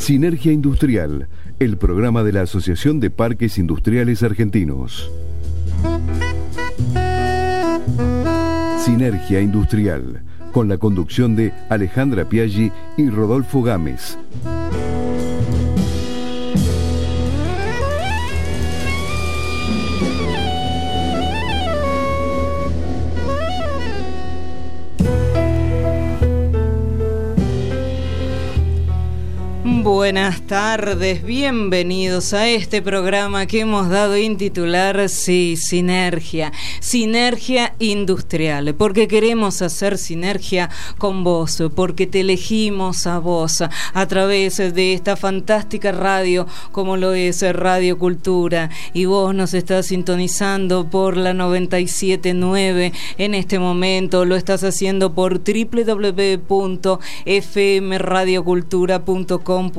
Sinergia Industrial, el programa de la Asociación de Parques Industriales Argentinos. Sinergia Industrial, con la conducción de Alejandra Piaggi y Rodolfo Gámez. Buenas tardes, bienvenidos a este programa que hemos dado en titular, Sinergia Industrial, porque queremos hacer sinergia con vos, porque te elegimos a vos a través de esta fantástica radio como lo es Radio Cultura, y vos nos estás sintonizando por la 97.9 en este momento, lo estás haciendo por www.fmradiocultura.com.ar,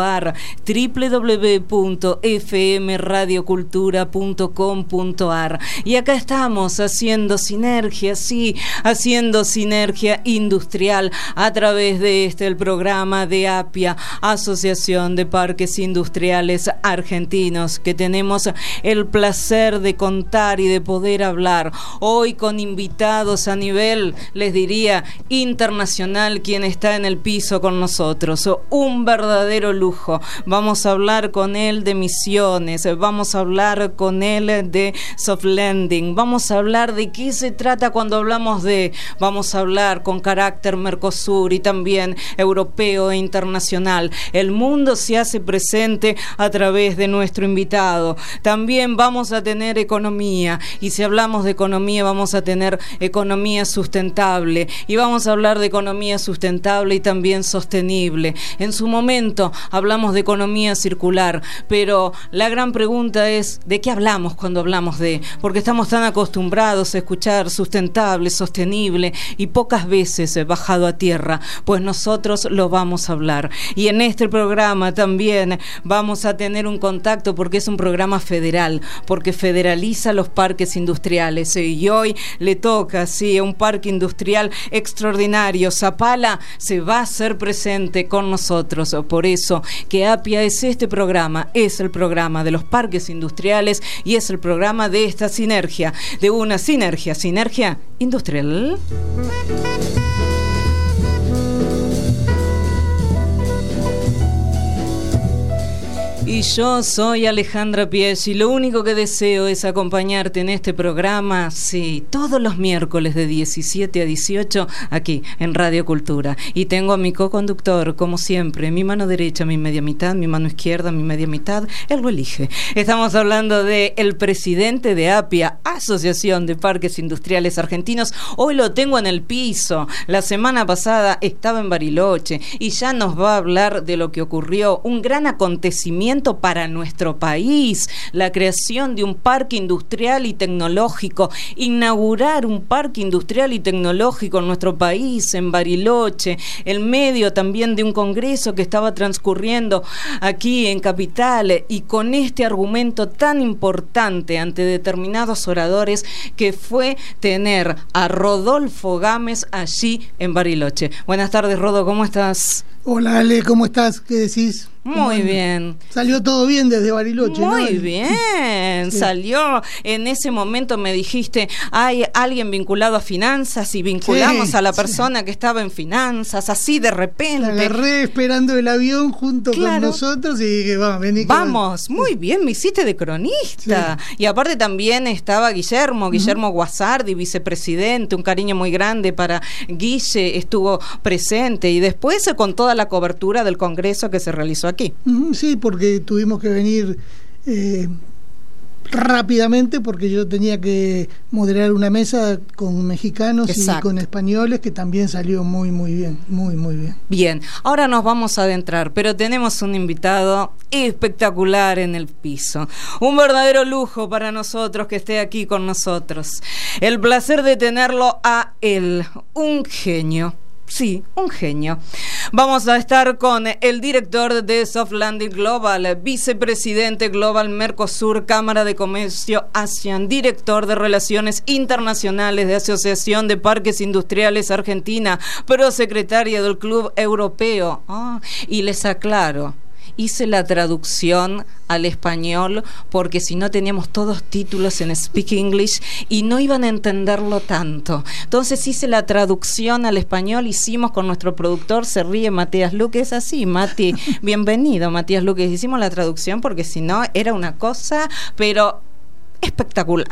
www.fmradiocultura.com.ar, y acá estamos haciendo sinergia, haciendo sinergia industrial a través de el programa de APIA, Asociación de Parques Industriales Argentinos, que tenemos el placer de contar y de poder hablar hoy con invitados a nivel, les diría, internacional, quien está en el piso con nosotros, un verdadero lujo. Vamos a hablar con él de misiones, vamos a hablar con él de soft landing, vamos a hablar de qué se trata cuando hablamos vamos a hablar con carácter Mercosur y también europeo e internacional. El mundo se hace presente a través de nuestro invitado. También vamos a tener economía, y si hablamos de economía vamos a tener economía sustentable, y vamos a hablar de economía sustentable y también sostenible. En su momento hablamos de economía circular, pero la gran pregunta es, ¿de qué hablamos cuando hablamos porque estamos tan acostumbrados a escuchar sustentable, sostenible, y pocas veces bajado a tierra? Pues nosotros lo vamos a hablar, y en este programa también vamos a tener un contacto, porque es un programa federal, porque federaliza los parques industriales, y hoy le toca a un parque industrial extraordinario. Zapala se va a hacer presente con nosotros. Por eso que APIA es este programa, es el programa de los parques industriales, y es el programa de esta sinergia, de una sinergia industrial. Y yo soy Alejandra Piaggi, y lo único que deseo es acompañarte en este programa, todos los miércoles de 17 a 18, aquí en Radio Cultura. Y tengo a mi co-conductor, como siempre, mi mano derecha, mi media mitad, mi mano izquierda, mi media mitad, él lo elige. Estamos hablando de el presidente de APIA, Asociación de Parques Industriales Argentinos. Hoy lo tengo en el piso. La semana pasada estaba en Bariloche, y ya nos va a hablar de lo que ocurrió, un gran acontecimiento para nuestro país, la creación de un parque industrial y tecnológico, inaugurar un parque industrial y tecnológico en nuestro país, en Bariloche, en medio también de un congreso que estaba transcurriendo aquí en Capital, y con este argumento tan importante ante determinados oradores, que fue tener a Rodolfo Gámez allí en Bariloche. Buenas tardes, Rodo, ¿cómo estás? Hola, Ale, ¿cómo estás? ¿Qué decís? Muy bien. Salió todo bien desde Bariloche, Muy ¿no? bien, sí. Salió. En ese momento me dijiste, hay alguien vinculado a finanzas, y vinculamos a la persona que estaba en finanzas, así de repente. La agarré esperando el avión junto con nosotros, y dije, vamos, muy bien, me hiciste de cronista. Sí. Y aparte también estaba Guillermo Guasardi, vicepresidente, un cariño muy grande para Guille, estuvo presente, y después con toda la cobertura del congreso que se realizó aquí. Sí, porque tuvimos que venir rápidamente, porque yo tenía que moderar una mesa con mexicanos. Exacto. Y con españoles, que también salió muy bien, muy bien. Bien, ahora nos vamos a adentrar, pero tenemos un invitado espectacular en el piso, un verdadero lujo para nosotros que esté aquí con nosotros. El placer de tenerlo a él, un genio. Sí, un genio. Vamos a estar con el director de Soft Landing Global, vicepresidente Global Mercosur, Cámara de Comercio ASEAN, director de Relaciones Internacionales de Asociación de Parques Industriales Argentina, prosecretaria del Club Europeo. Y les aclaro, hice la traducción al español, porque si no teníamos todos títulos en Speak English y no iban a entenderlo tanto. Entonces hice la traducción al español, hicimos con nuestro productor, se ríe Matías Luque, es así, Mati, bienvenido Matías Luque, hicimos la traducción porque si no era una cosa, pero espectacular.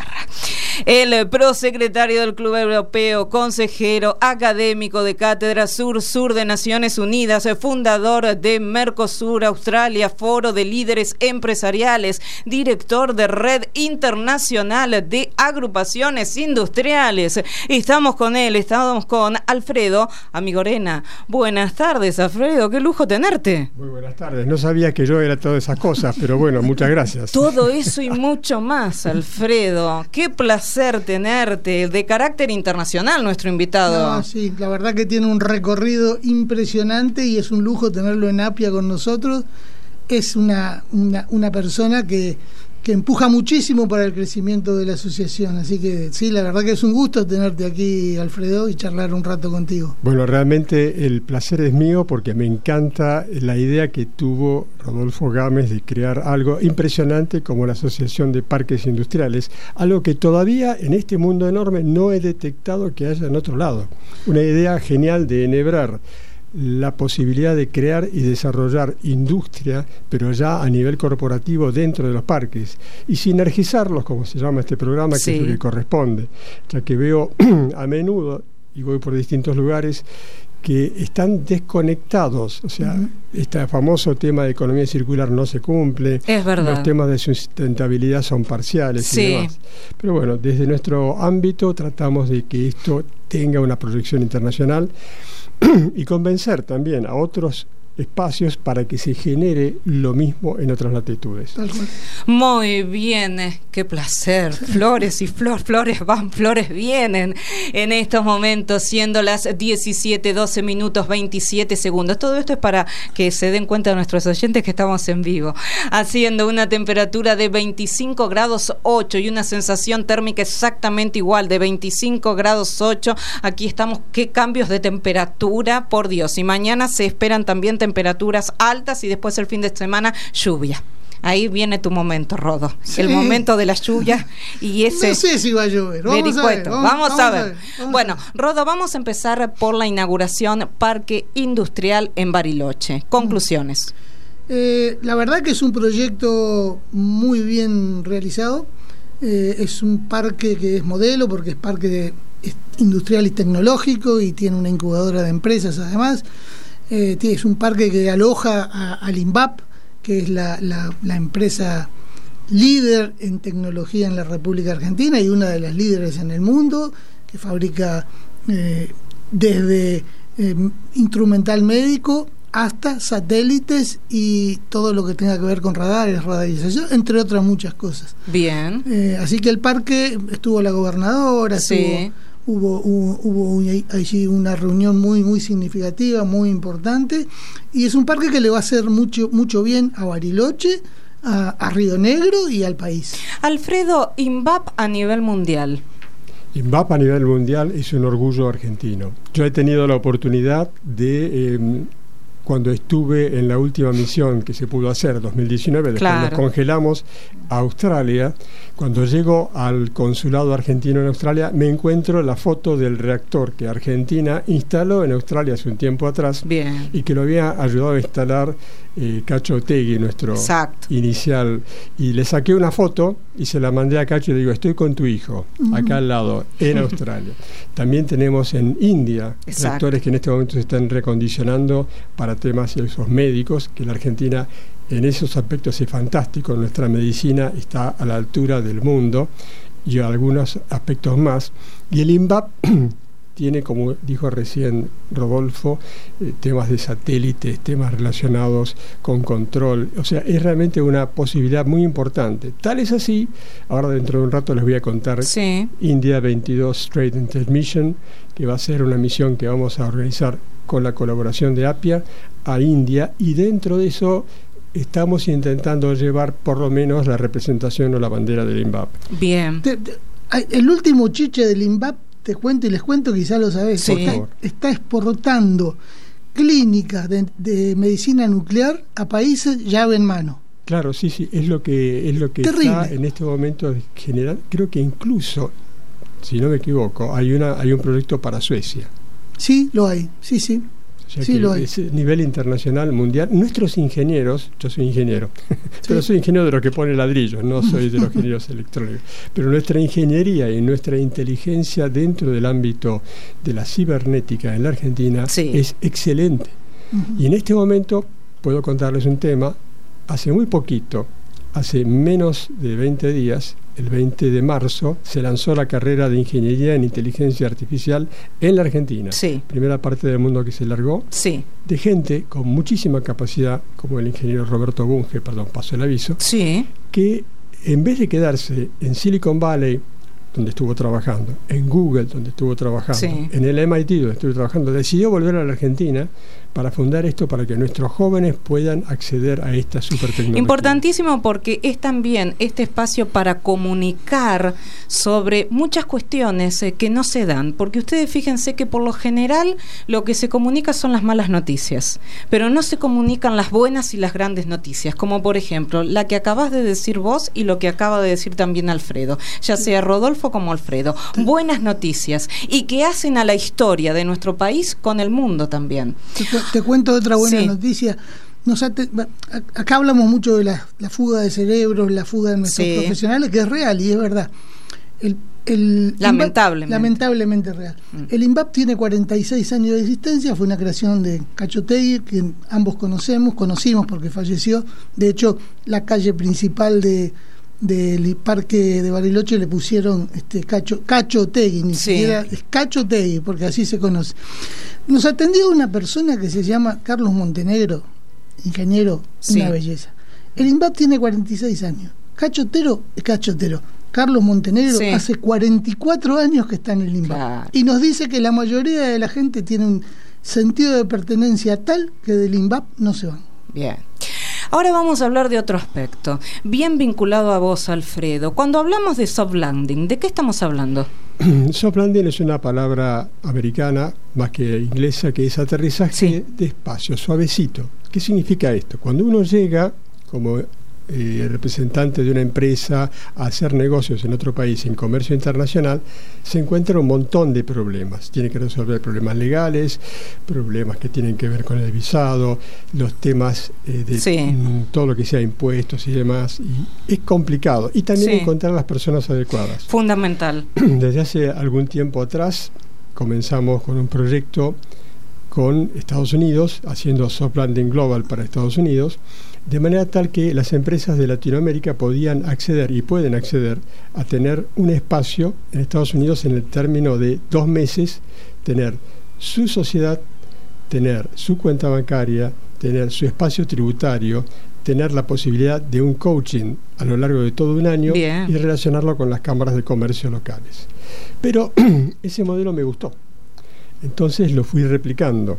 El prosecretario del Club Europeo, consejero académico de Cátedra Sur-Sur de Naciones Unidas, fundador de Mercosur Australia, Foro de Líderes Empresariales, director de Red Internacional de Agrupaciones Industriales. Estamos con él, estamos con Alfredo Amigorena. Buenas tardes, Alfredo, qué lujo tenerte. Muy buenas tardes, no sabía que yo era todas esas cosas, pero bueno, muchas gracias. Todo eso y mucho más, Alfredo. Qué placer tenerte, de carácter internacional nuestro invitado. No, sí, la verdad que tiene un recorrido impresionante y es un lujo tenerlo en Apia con nosotros. Es una persona que empuja muchísimo para el crecimiento de la asociación, así que sí, la verdad que es un gusto tenerte aquí, Alfredo, y charlar un rato contigo. Bueno, realmente el placer es mío porque me encanta la idea que tuvo Rodolfo Gámez de crear algo impresionante como la Asociación de Parques Industriales, algo que todavía en este mundo enorme no he detectado que haya en otro lado. Una idea genial de enhebrar la posibilidad de crear y desarrollar industria, pero ya a nivel corporativo dentro de los parques, y sinergizarlos, como se llama este programa, que es lo que corresponde, ya que veo a menudo, y voy por distintos lugares, que están desconectados, o sea, este famoso tema de economía circular no se cumple, es verdad. Los temas de sustentabilidad son parciales y demás. Pero bueno, desde nuestro ámbito tratamos de que esto tenga una proyección internacional y convencer también a otros espacios para que se genere lo mismo en otras latitudes. Muy bien, qué placer. Flores y flores van, flores vienen en estos momentos, siendo las 17:12 minutos 27 segundos. Todo esto es para que se den cuenta nuestros oyentes que estamos en vivo, haciendo una temperatura de 25 grados 8 y una sensación térmica exactamente igual, de 25 grados 8. Aquí estamos, qué cambios de temperatura, por Dios. Y mañana se esperan también temperaturas altas y después el fin de semana lluvia. Ahí viene tu momento, Rodo. Sí. El momento de las lluvias y ese... No sé si va a llover. Vamos a ver. Bueno, Rodo, vamos a empezar por la inauguración Parque Industrial en Bariloche. Conclusiones. La verdad que es un proyecto muy bien realizado. Es un parque que es modelo porque es parque industrial y tecnológico y tiene una incubadora de empresas además. Es un parque que aloja al INVAP, que es la empresa líder en tecnología en la República Argentina y una de las líderes en el mundo, que fabrica desde instrumental médico hasta satélites y todo lo que tenga que ver con radares, radarización, entre otras muchas cosas. Bien. Así que el parque estuvo la gobernadora, sí. Hubo allí una reunión muy significativa, muy importante, y es un parque que le va a hacer mucho bien a Bariloche, a Río Negro y al país. Alfredo, INVAP a nivel mundial. INVAP a nivel mundial es un orgullo argentino. Yo he tenido la oportunidad de... cuando estuve en la última misión que se pudo hacer, 2019, después nos congelamos a Australia. Cuando llego al consulado argentino en Australia, me encuentro la foto del reactor que Argentina instaló en Australia hace un tiempo atrás. Bien. Y que lo había ayudado a instalar Cacho Otegui, nuestro inicial. Y le saqué una foto y se la mandé a Cacho y le digo, estoy con tu hijo, acá al lado, en Australia. También tenemos en India reactores que en este momento se están recondicionando para temas y usos médicos, que la Argentina en esos aspectos es fantástico. Nuestra medicina está a la altura del mundo y algunos aspectos más. Y el INVAP tiene, como dijo recién Rodolfo, temas de satélites, temas relacionados con control. O sea, es realmente una posibilidad muy importante. Tal es así, ahora dentro de un rato les voy a contar, India 22 Straight Intermission, que va a ser una misión que vamos a organizar con la colaboración de Apia a India, y dentro de eso estamos intentando llevar por lo menos la representación o la bandera del INVAP. Bien. El último chiche del INVAP, te cuento y les cuento, quizás lo sabés, está exportando clínicas de medicina nuclear a países llave en mano. Claro, sí, es lo que está en este momento general. Creo que incluso, si no me equivoco, hay un proyecto para Suecia. Sí, lo hay, sí. O sea, sí, lo hay. Es a nivel internacional, mundial. Nuestros ingenieros, yo soy ingeniero, pero soy ingeniero de los que pone ladrillos, no soy de los ingenieros electrónicos. Pero nuestra ingeniería y nuestra inteligencia dentro del ámbito de la cibernética en la Argentina es excelente. Y en este momento puedo contarles un tema. Hace muy poquito, hace menos de 20 días, el 20 de marzo, se lanzó la carrera de Ingeniería en Inteligencia Artificial en la Argentina. Sí. Primera parte del mundo que se largó. Sí. De gente con muchísima capacidad, como el ingeniero Roberto Bunge, paso el aviso, que en vez de quedarse en Silicon Valley, donde estuvo trabajando, en Google, donde estuvo trabajando, en el MIT, donde estuvo trabajando, decidió volver a la Argentina para fundar esto, para que nuestros jóvenes puedan acceder a esta supertecnología. Importantísimo, porque es también este espacio para comunicar sobre muchas cuestiones que no se dan, porque ustedes fíjense que por lo general lo que se comunica son las malas noticias, pero no se comunican las buenas y las grandes noticias, como por ejemplo la que acabas de decir vos y lo que acaba de decir también Alfredo, ya sea Rodolfo como Alfredo. Buenas noticias y que hacen a la historia de nuestro país con el mundo también. Te cuento otra buena noticia. Acá hablamos mucho de la fuga de cerebros, la fuga de nuestros profesionales, que es real y es verdad. Lamentablemente real. El INVAP tiene 46 años de existencia, fue una creación de Cacho Tegui, que ambos conocimos porque falleció. De hecho, la calle principal del parque de Bariloche le pusieron Cacho Tegui, ni siquiera es Cacho Tegui, porque así se conoce. Nos atendió una persona que se llama Carlos Montenegro, ingeniero, una belleza. El INVAP tiene 46 años. Cachotero es cachotero. Carlos Montenegro hace 44 años que está en el INVAP. Claro. Y nos dice que la mayoría de la gente tiene un sentido de pertenencia tal que del INVAP no se van. Bien. Ahora vamos a hablar de otro aspecto, bien vinculado a vos, Alfredo. Cuando hablamos de soft landing, ¿de qué estamos hablando? Soft landing es una palabra americana, más que inglesa, que es aterrizaje despacio, suavecito. ¿Qué significa esto? Cuando uno llega como representante de una empresa a hacer negocios en otro país, en comercio internacional, se encuentra un montón de problemas. Tiene que resolver problemas legales, problemas que tienen que ver con el visado, los temas de todo lo que sea impuestos y demás. Y es complicado. Y también encontrar las personas adecuadas. Fundamental. Desde hace algún tiempo atrás comenzamos con un proyecto con Estados Unidos, haciendo soft landing global para Estados Unidos, de manera tal que las empresas de Latinoamérica podían acceder y pueden acceder a tener un espacio en Estados Unidos en el término de 2 meses, tener su sociedad, tener su cuenta bancaria, tener su espacio tributario, tener la posibilidad de un coaching a lo largo de todo un año y relacionarlo con las cámaras de comercio locales. Pero ese modelo me gustó. Entonces lo fui replicando.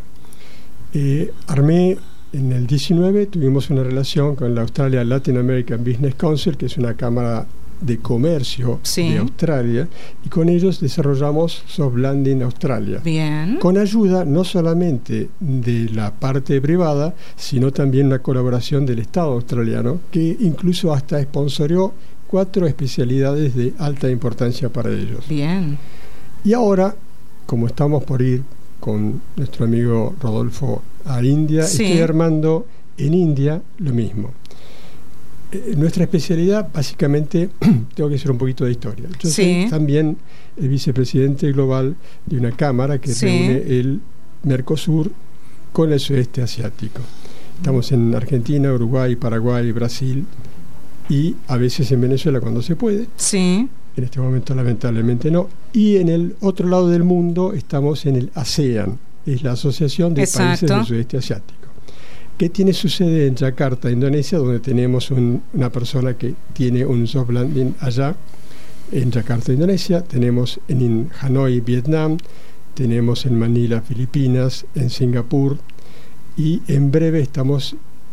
Armé en el 19, tuvimos una relación con la Australia Latin American Business Council, que es una cámara de comercio de Australia, y con ellos desarrollamos Soft Landing Australia. Bien. Con ayuda no solamente de la parte privada, sino también una colaboración del Estado australiano, que incluso hasta sponsoreó 4 especialidades de alta importancia para ellos. Bien. Y ahora, como estamos por ir con nuestro amigo Rodolfo a India, estoy armando en India lo mismo. Nuestra especialidad, básicamente, tengo que hacer un poquito de historia. Yo soy también el vicepresidente global de una cámara que reúne el Mercosur con el sudeste asiático. Estamos en Argentina, Uruguay, Paraguay, Brasil y a veces en Venezuela cuando se puede. Sí. En este momento lamentablemente no. Y en el otro lado del mundo estamos en el ASEAN, es la Asociación de Países del Sudeste Asiático, que tiene su sede en Yakarta, Indonesia, donde tenemos una persona que tiene un soft landing allá, en Yakarta, Indonesia. Tenemos en Hanoi, Vietnam, tenemos en Manila, Filipinas, en Singapur, y en breve estamos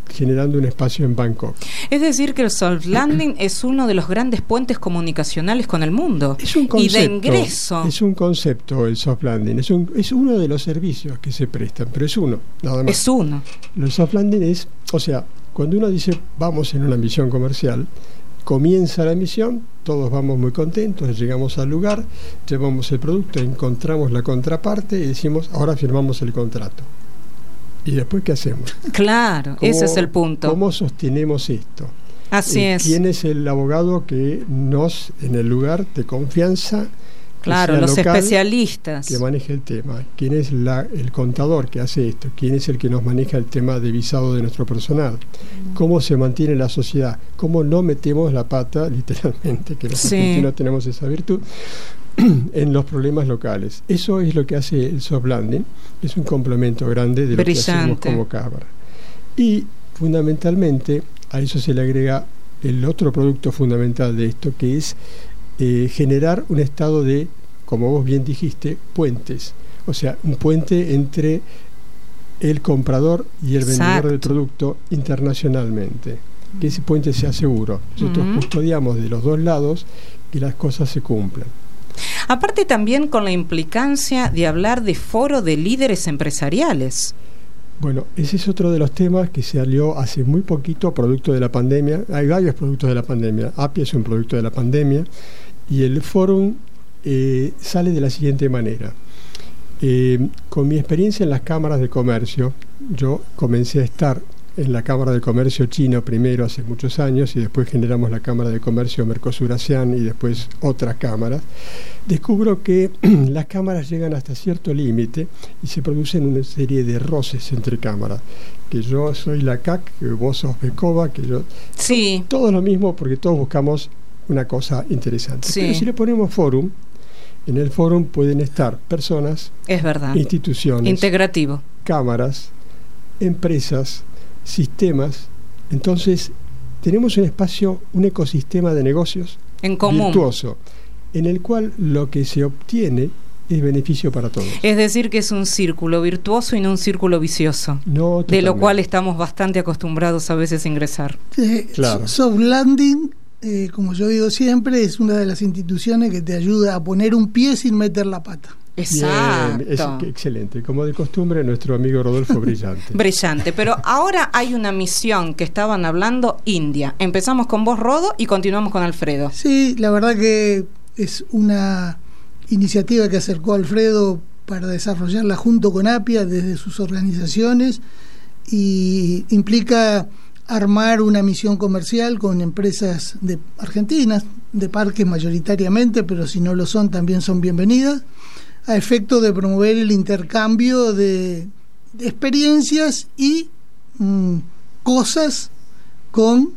generando un espacio en Bangkok. Es decir, que el soft landing es uno de los grandes puentes comunicacionales con el mundo. Es un concepto, y de ingreso. Es un concepto el soft landing, es uno de los servicios que se prestan, pero es uno, nada más. Es uno. El soft landing es, o sea, cuando uno dice vamos en una misión comercial, comienza la misión, todos vamos muy contentos, llegamos al lugar, llevamos el producto, encontramos la contraparte y decimos, ahora firmamos el contrato. ¿Y después qué hacemos? Claro, ese es el punto. ¿Cómo sostenemos esto? Así es. ¿Quién es el abogado que nos, en el lugar de confianza, claro, los local, especialistas que maneje el tema? ¿Quién es el contador que hace esto? ¿Quién es el que nos maneja el tema de visado de nuestro personal? ¿Cómo se mantiene la sociedad? ¿Cómo no metemos la pata, literalmente, que los argentinos tenemos esa virtud, en los problemas locales? Eso es lo que hace el soft landing. Es un complemento grande de lo que hacemos como cámara. Y fundamentalmente a eso se le agrega el otro producto fundamental de esto, que es generar un estado de, como vos bien dijiste, puentes. O sea, un puente entre el comprador y el vendedor del producto internacionalmente. Que ese puente sea seguro. Nosotros custodiamos de los dos lados que las cosas se cumplan. Aparte también con la implicancia de hablar de foro de líderes empresariales. Bueno, ese es otro de los temas que salió hace muy poquito, producto de la pandemia. Hay varios productos de la pandemia. APIA es un producto de la pandemia. Y el fórum sale de la siguiente manera. Con mi experiencia en las cámaras de comercio, yo comencé a estar en la Cámara de Comercio Chino primero hace muchos años y después generamos la Cámara de Comercio Mercosur-ASEAN y después otras cámaras. Descubro que las cámaras llegan hasta cierto límite y se producen una serie de roces entre cámaras. Que yo soy la CAC, que vos sos BECOBA, que yo... Sí. Todo lo mismo porque todos buscamos una cosa interesante. Sí. Pero si le ponemos fórum, en el fórum pueden estar personas, es verdad, instituciones, integrativo, cámaras, empresas, sistemas. Entonces tenemos un espacio, un ecosistema de negocios en común, virtuoso, en el cual lo que se obtiene es beneficio para todos. Es decir, que es un círculo virtuoso y no un círculo vicioso, no, de lo cual estamos bastante acostumbrados a veces a ingresar. Claro. Soft landing, como yo digo siempre, es una de las instituciones que te ayuda a poner un pie sin meter la pata. Exacto. Bien, es excelente. Como de costumbre, nuestro amigo Rodolfo, brillante. Brillante. Pero ahora hay una misión que estaban hablando, India. Empezamos con vos, Rodo, y continuamos con Alfredo. Sí, la verdad que es una iniciativa que acercó a Alfredo para desarrollarla junto con APIA desde sus organizaciones y implica armar una misión comercial con empresas de argentinas, de parques mayoritariamente, pero si no lo son, también son bienvenidas, a efecto de promover el intercambio de experiencias y cosas con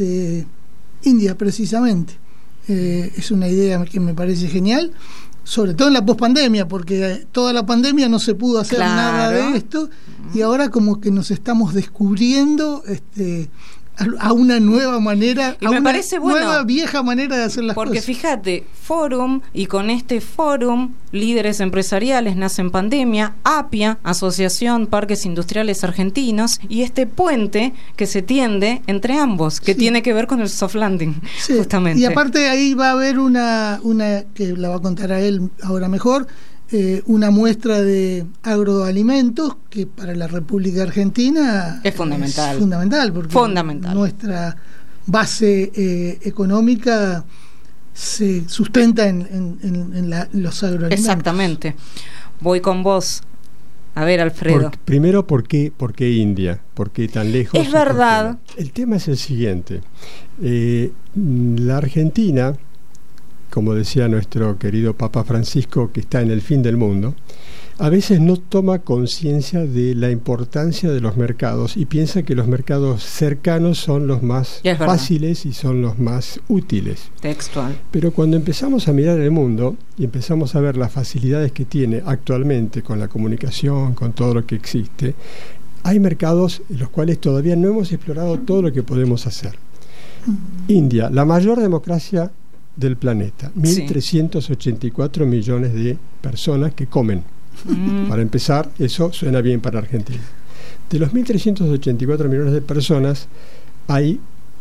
India, precisamente. Es una idea que me parece genial, sobre todo en la pospandemia, porque toda la pandemia no se pudo hacer nada de esto, y ahora como que nos estamos descubriendo a una nueva manera, y me parece nueva vieja manera de hacer las cosas. Porque fíjate, Fórum, y con este Fórum, líderes empresariales nace en pandemia, APIA, Asociación Parques Industriales Argentinos, y este puente que se tiende entre ambos, que tiene que ver con el soft landing, justamente. Y aparte ahí va a haber una que la va a contar a él ahora mejor, una muestra de agroalimentos que para la República Argentina es fundamental. Es fundamental, porque nuestra base económica se sustenta en los agroalimentos. Exactamente. Voy con vos. A ver, Alfredo. Primero, ¿por qué India? ¿Por qué tan lejos? Es verdad. El tema es el siguiente. La Argentina, como decía nuestro querido Papa Francisco, que está en el fin del mundo, a veces no toma conciencia de la importancia de los mercados y piensa que los mercados cercanos son los más fáciles y son los más útiles. Textual. Pero cuando empezamos a mirar el mundo y empezamos a ver las facilidades que tiene actualmente con la comunicación, con todo lo que existe, hay mercados en los cuales todavía no hemos explorado todo lo que podemos hacer. India, la mayor democracia del planeta, 1.384 millones de personas que comen. Para empezar, eso suena bien para Argentina. De los 1.384 millones de personas, hay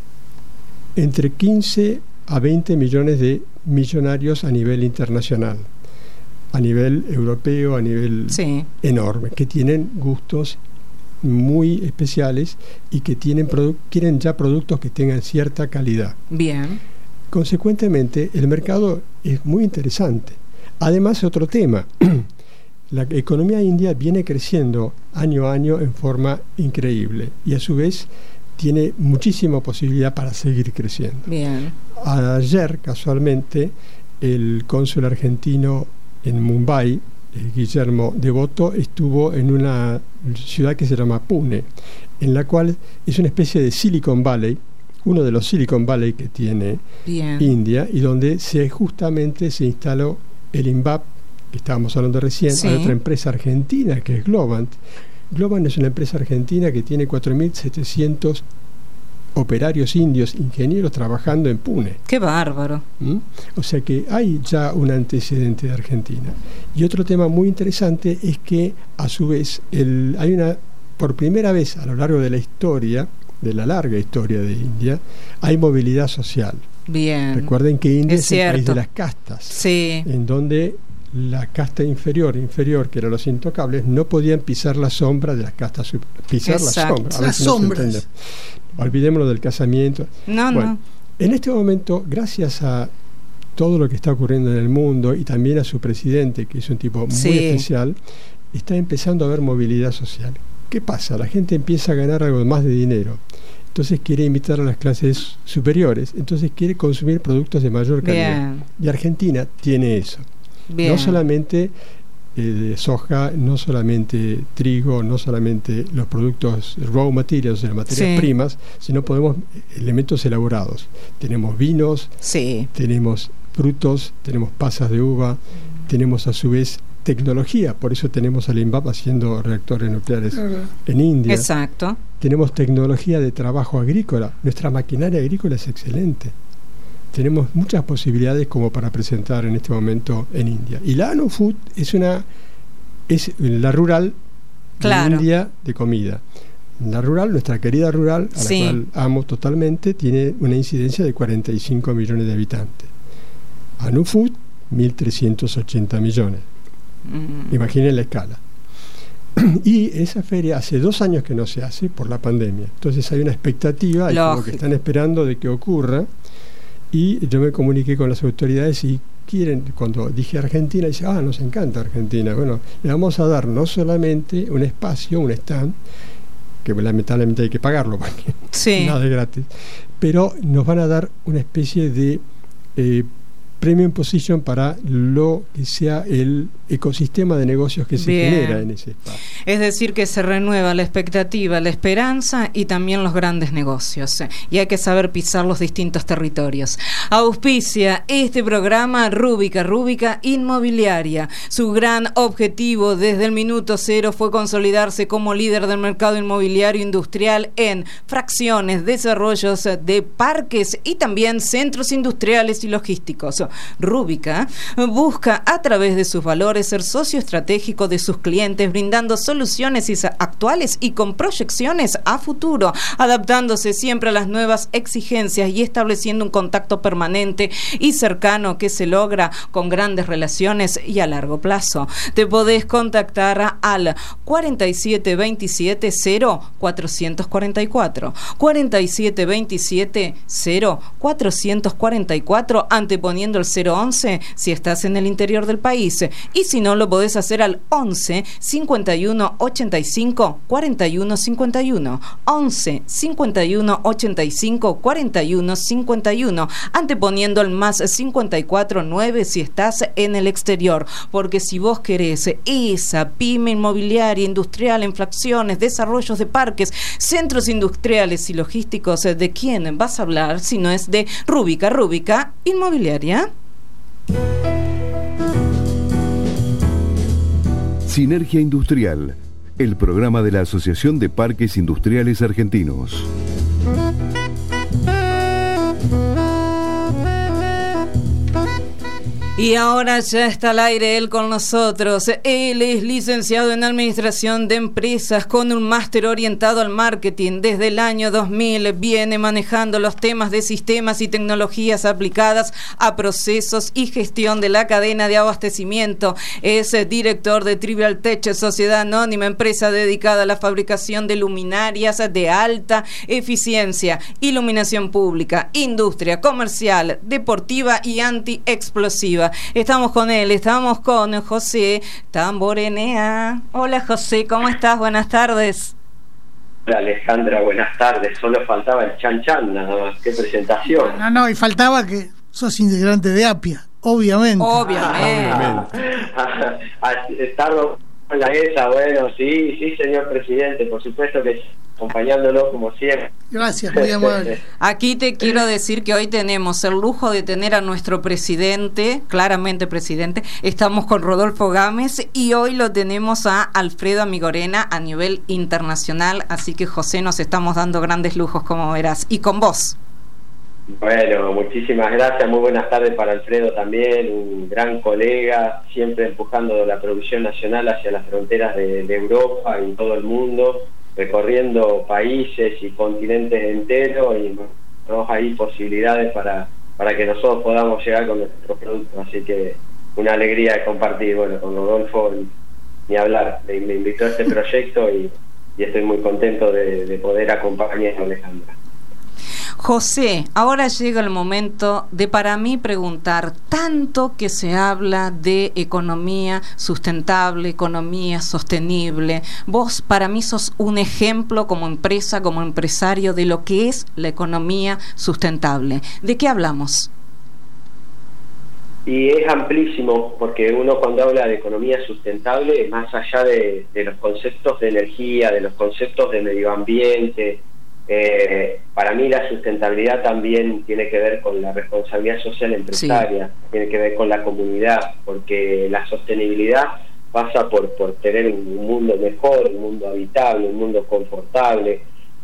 entre 15 a 20 millones de millonarios a nivel internacional, a nivel europeo, a nivel enorme, que tienen gustos muy especiales y que quieren ya productos que tengan cierta calidad. Bien. Consecuentemente, el mercado es muy interesante. Además, otro tema, la economía india viene creciendo año a año en forma increíble y a su vez tiene muchísima posibilidad para seguir creciendo. Bien. Ayer, casualmente, el cónsul argentino en Mumbai, Guillermo Devoto, estuvo en una ciudad que se llama Pune, en la cual es una especie de Silicon Valley, uno de los Silicon Valley que tiene India, y donde justamente se instaló el INVAP, que estábamos hablando recién. Hay otra empresa argentina que es Globant. Globant es una empresa argentina que tiene 4.700 operarios indios, ingenieros trabajando en Pune. ¡Qué bárbaro! O sea que hay ya un antecedente de Argentina. Y otro tema muy interesante es que, a su vez, por primera vez a lo largo de la historia, de la larga historia de India, hay movilidad social. Bien. Recuerden que India es el país de las castas, en donde la casta inferior, que eran los intocables, no podían pisar la sombra de las castas superiores. Las sombras. Olvidémonos del casamiento. No. En este momento, gracias a todo lo que está ocurriendo en el mundo y también a su presidente, que es un tipo muy especial, está empezando a haber movilidad social. ¿Qué pasa? La gente empieza a ganar algo más de dinero. Entonces quiere invitar a las clases superiores. Entonces quiere consumir productos de mayor calidad. Bien. Y Argentina tiene eso. Bien. No solamente de soja, no solamente trigo, no solamente los productos raw materials, las materias primas, sino podemos elementos elaborados. Tenemos vinos, tenemos frutos, tenemos pasas de uva, tenemos a su vez tecnología, por eso tenemos al INVAP haciendo reactores nucleares en India. Exacto. Tenemos tecnología de trabajo agrícola. Nuestra maquinaria agrícola es excelente. Tenemos muchas posibilidades como para presentar en este momento en India. Y la Anu Food es la rural de India de comida. La rural, nuestra querida rural, a la cual amo totalmente, tiene una incidencia de 45 millones de habitantes. Anu Food, 1.380 millones. Imaginen la escala. Y esa feria hace 2 años que no se hace por la pandemia. Entonces hay una expectativa, y como que están esperando de que ocurra. Y yo me comuniqué con las autoridades y cuando dije Argentina, dice, nos encanta Argentina. Bueno, le vamos a dar no solamente un espacio, un stand, que lamentablemente hay que pagarlo, porque nada es gratis, pero nos van a dar una especie de premium position para lo que sea el ecosistema de negocios que se genera en ese espacio. Es decir, que se renueva la expectativa, la esperanza y también los grandes negocios. Y hay que saber pisar los distintos territorios. Auspicia este programa Rúbica Inmobiliaria. Su gran objetivo desde el minuto cero fue consolidarse como líder del mercado inmobiliario industrial en fracciones, desarrollos de parques y también centros industriales y logísticos. Rúbica busca a través de sus valores ser socio estratégico de sus clientes, brindando soluciones actuales y con proyecciones a futuro, adaptándose siempre a las nuevas exigencias y estableciendo un contacto permanente y cercano que se logra con grandes relaciones y a largo plazo. Te podés contactar al 4727-0444, 4727-0444, anteponiendo el 011 si estás en el interior del país, y si no, lo podés hacer al 11 51 85 41 51, 11 51 85 41 51, anteponiendo el más 54 9 si estás en el exterior, porque si vos querés esa pyme inmobiliaria industrial en fracciones, desarrollos de parques, centros industriales y logísticos, ¿de quién vas a hablar si no es de Rúbica Inmobiliaria? Sinergia Industrial, el programa de la Asociación de Parques Industriales Argentinos. Y ahora ya está al aire él con nosotros. Él es licenciado en Administración de Empresas con un máster orientado al marketing. Desde el año 2000 viene manejando los temas de sistemas y tecnologías aplicadas a procesos y gestión de la cadena de abastecimiento. Es director de Trivial Tech, sociedad anónima, empresa dedicada a la fabricación de luminarias de alta eficiencia, iluminación pública, industria, comercial, deportiva y antiexplosiva. Estamos con él, estamos con José Tamborenea. Hola José, ¿cómo estás? Buenas tardes. Hola Alejandra, buenas tardes. Solo faltaba el chan chan, nada más. Qué presentación. No, y faltaba que sos integrante de APIA, obviamente. Estarlo en la mesa, bueno, sí, señor presidente, por supuesto que sí, acompañándolo como siempre. Gracias, muy amable. Aquí te quiero decir que hoy tenemos el lujo de tener a nuestro presidente, claramente presidente. Estamos con Rodolfo Gámez y hoy lo tenemos a Alfredo Amigorena a nivel internacional, así que José, nos estamos dando grandes lujos, como verás, y con vos. Bueno, muchísimas gracias, muy buenas tardes para Alfredo también, un gran colega, siempre empujando la producción nacional hacia las fronteras de Europa y todo el mundo, recorriendo países y continentes enteros, y tenemos ahí posibilidades para que nosotros podamos llegar con nuestros productos, así que una alegría de compartir. Bueno, con Rodolfo ni hablar, me invitó a este proyecto y estoy muy contento de poder acompañar a Alejandra. José, ahora llega el momento de para mí preguntar, tanto que se habla de economía sustentable, economía sostenible. Vos para mí sos un ejemplo como empresa, como empresario de lo que es la economía sustentable. ¿De qué hablamos? Y es amplísimo, porque uno cuando habla de economía sustentable, más allá de los conceptos de energía, de los conceptos de medio ambiente, para mí la sustentabilidad también tiene que ver con la responsabilidad social empresaria, sí. Tiene que ver con la comunidad, porque la sostenibilidad pasa por tener un mundo mejor, un mundo habitable, un mundo confortable,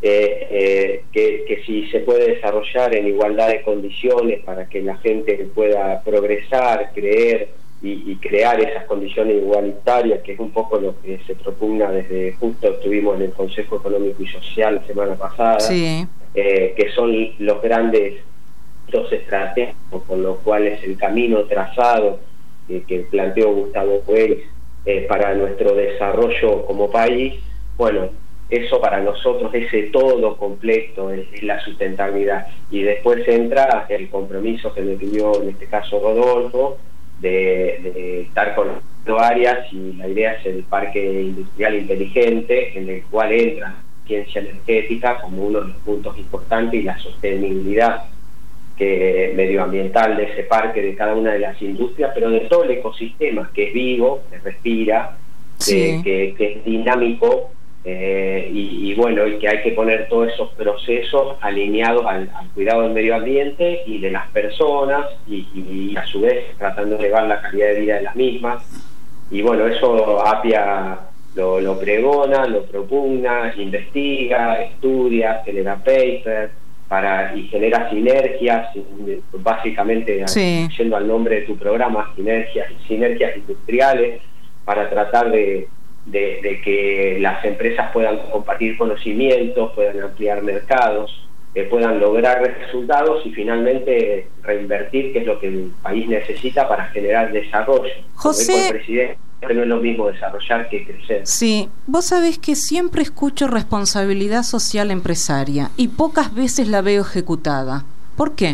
que si se puede desarrollar en igualdad de condiciones para que la gente pueda progresar, creer y crear esas condiciones igualitarias, que es un poco lo que se propugna desde, justo estuvimos en el Consejo Económico y Social la semana pasada, sí. Que son los grandes dos estratégicos con los cuales el camino trazado que planteó Gustavo Juez para nuestro desarrollo como país. Bueno, eso para nosotros, ese todo completo es la sustentabilidad, y después entra el compromiso que me pidió en este caso Rodolfo de estar con las áreas, y la idea es el parque industrial inteligente, en el cual entra ciencia energética como uno de los puntos importantes, y la sostenibilidad medioambiental de ese parque, de cada una de las industrias, pero de todo el ecosistema que es vivo, que respira, sí. que es dinámico, y bueno, y que hay que poner todos esos procesos alineados al cuidado del medio ambiente y de las personas, y a su vez tratando de elevar la calidad de vida de las mismas. Y bueno, eso APIA lo pregona, lo propugna, investiga, estudia, genera papers y genera sinergias, básicamente, sí. Yendo al nombre de tu programa, sinergias industriales, para tratar de que las empresas puedan compartir conocimientos, puedan ampliar mercados, puedan lograr resultados y finalmente reinvertir, que es lo que el país necesita para generar desarrollo. José, el presidente, no es lo mismo desarrollar que crecer. Sí, vos sabés que siempre escucho responsabilidad social empresaria y pocas veces la veo ejecutada. ¿Por qué?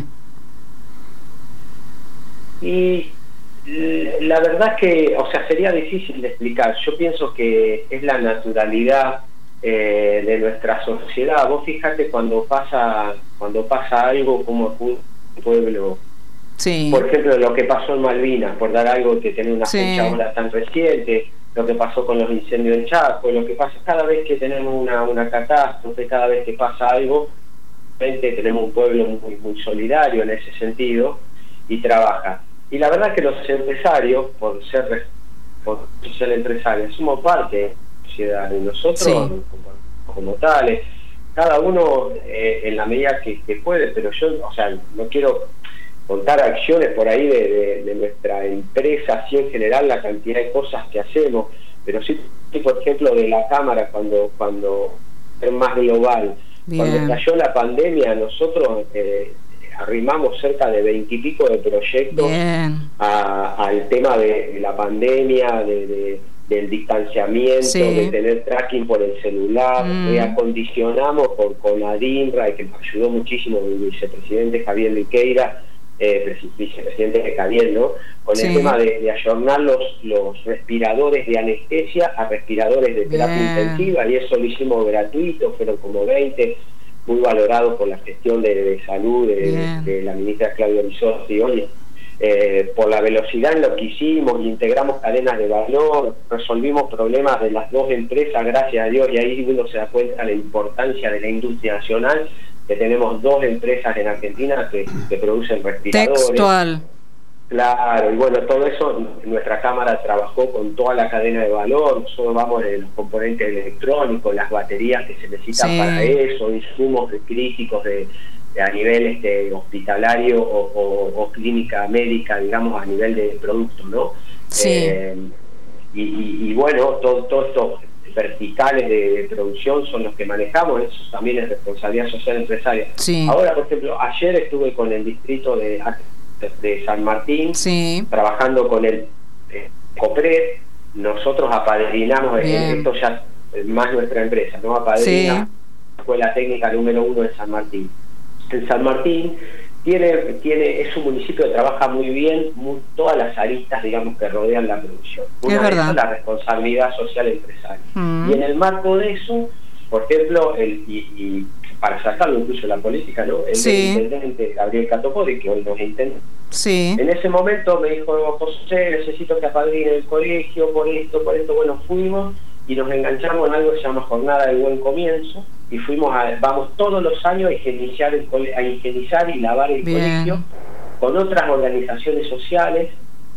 Y la verdad es que, o sea, sería difícil de explicar. Yo pienso que es la naturalidad de nuestra sociedad. Vos fíjate cuando pasa algo como un pueblo, sí. Por ejemplo, lo que pasó en Malvinas, por dar algo que tiene una fecha ahora tan reciente, lo que pasó con los incendios en Chaco, lo que pasa cada vez que tenemos una catástrofe, cada vez que pasa algo, tenemos un pueblo muy solidario en ese sentido y trabaja. Y la verdad que los empresarios, por ser empresarios, somos parte de la sociedad, y nosotros, sí. como tales, cada uno en la medida que puede, pero yo, o sea, no quiero contar acciones por ahí de nuestra empresa, así en general la cantidad de cosas que hacemos, pero sí, por ejemplo, de la cámara cuando es más global. Bien. Cuando cayó la pandemia, nosotros arrimamos cerca de 20 y pico de proyectos al tema de la pandemia, del distanciamiento, de tener tracking por el celular. Acondicionamos con ADINRA, que nos ayudó muchísimo el vicepresidente Javier Liqueira, vicepresidente de Cadiel, ¿no? Con el tema de ayornar los respiradores de anestesia a respiradores de terapia intensiva, y eso lo hicimos gratuito, fueron como 20, muy valorados por la gestión de salud de la ministra Claudia Bisotti. Oye, por la velocidad en lo que hicimos, integramos cadenas de valor, resolvimos problemas de las dos empresas, gracias a Dios, y ahí uno se da cuenta de la importancia de la industria nacional, que tenemos 2 empresas en Argentina que producen respiradores. Textual. Claro, y bueno, todo eso nuestra cámara trabajó con toda la cadena de valor. Nosotros vamos de los componentes electrónicos, las baterías que se necesitan para eso, insumos críticos a nivel hospitalario o clínica médica, digamos, a nivel de producto, ¿no? Sí. Y bueno, todos estos verticales de producción son los que manejamos, eso también es responsabilidad social empresaria. Sí. Ahora, por ejemplo, ayer estuve con el distrito de San Martín, trabajando con el COPRED. Nosotros apadrinamos, esto ya es más nuestra empresa, ¿no? Apadrina la Escuela Técnica número 1 de San Martín. En San Martín es un municipio que trabaja muy bien todas las aristas, digamos, que rodean la producción. Una de ellas es la responsabilidad social empresaria. Y en el marco de eso, por ejemplo, y para sacarlo incluso de la política, ¿no? El intendente Gabriel Catopodi, que hoy nos intenta. En ese momento me dijo: José, necesito que apadrine el colegio por esto. Bueno, fuimos y nos enganchamos en algo que se llama Jornada de Buen Comienzo, y vamos todos los años a higienizar y lavar el colegio con otras organizaciones sociales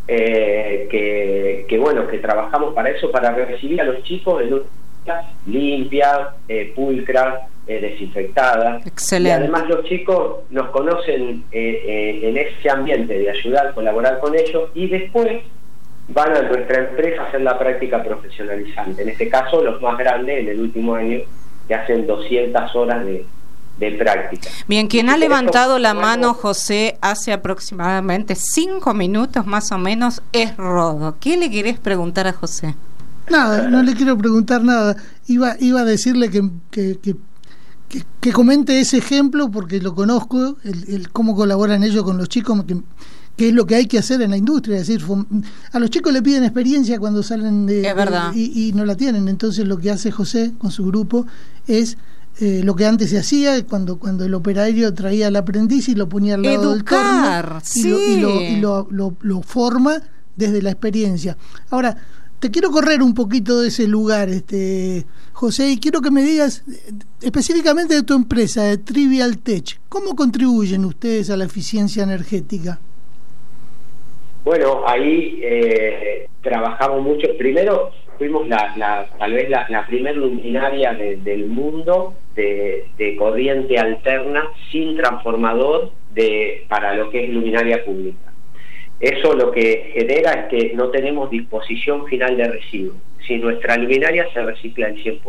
que trabajamos para eso, para recibir a los chicos en una limpia, pulcra, desinfectada. Excelente. Y además los chicos nos conocen en ese ambiente de ayudar, colaborar con ellos, y después van a nuestra empresa a hacer la práctica profesionalizante. En este caso, los más grandes en el último año, que hacen 200 horas de práctica. Bien, quien ha levantado la mano, José, hace aproximadamente 5 minutos más o menos, es Rodo. ¿Qué le querés preguntar a José? Nada, no le quiero preguntar nada. Iba a decirle que comente ese ejemplo, porque lo conozco, el cómo colaboran ellos con los chicos, que es lo que hay que hacer en la industria. Es decir, a los chicos le piden experiencia cuando salen y no la tienen. Entonces lo que hace José con su grupo es lo que antes se hacía cuando el operario traía al aprendiz y lo ponía al lado del torno y lo forma desde la experiencia. Ahora, te quiero correr un poquito de ese lugar, José, y quiero que me digas específicamente de tu empresa, de Trivial Tech. ¿Cómo contribuyen ustedes a la eficiencia energética? Bueno, ahí trabajamos mucho. Primero fuimos tal vez la primer luminaria del mundo de corriente alterna sin transformador para lo que es luminaria pública. Eso lo que genera es que no tenemos disposición final de residuos. Si nuestra luminaria se recicla al 100%.